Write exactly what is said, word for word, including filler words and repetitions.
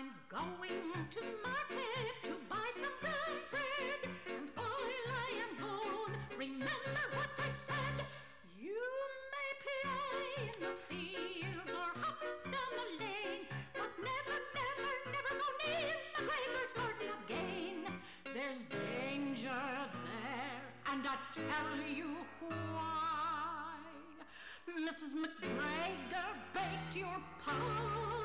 I'm going to market to buy some brown bread. And while I am gone, remember what I said. You may play in the fields or hop down the lane, but never, never, never go near McGregor's garden again. There's danger there, and I tell you why. Missus McGregor baked your pie.